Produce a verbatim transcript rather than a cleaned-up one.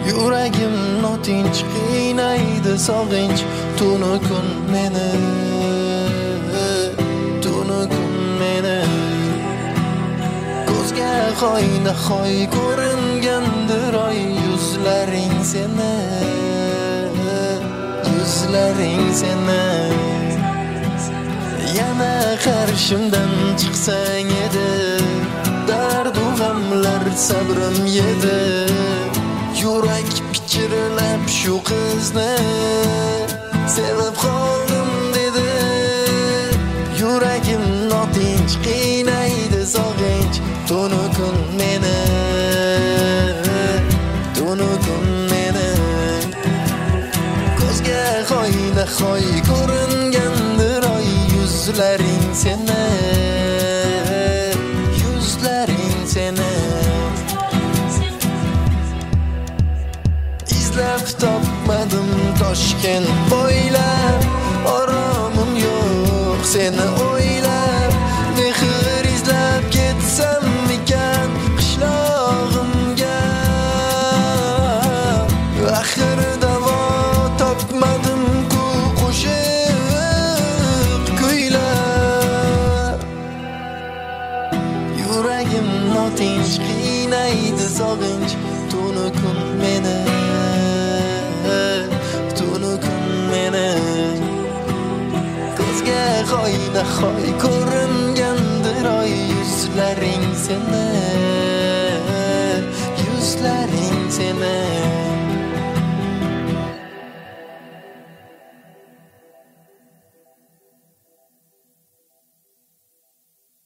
Yuragim notinch qiynaydi sog'inch tunu kun meni tunu kun meni ko'zga xoyna xoy ko'ringandir oy yuzlaring seni yuzlaring seni yana qarshimdan chiqsang edi dardu g'amlar sabrim yedi yurak pichirlab shu qizni sevib qoldim dedi yuragim notinch qiynaydi sog'inch tunu kun meni tunu kun meni ko'zga xoyna xoy ko'ringandir oy yuzlaring seni yuzlaring seni izlab topmadim Toshkent bo'ylab oromim yo'q seni o'ylab mehr izlab ketsam ekan qishlog'imga axir davo topmadim ku qo'shiq kuylab yuragim notinch qiynaydi sog'inch tunu kun meni tunu kun meni ko'zga xoyna xoy ko'ringandir oy yuzlaring seni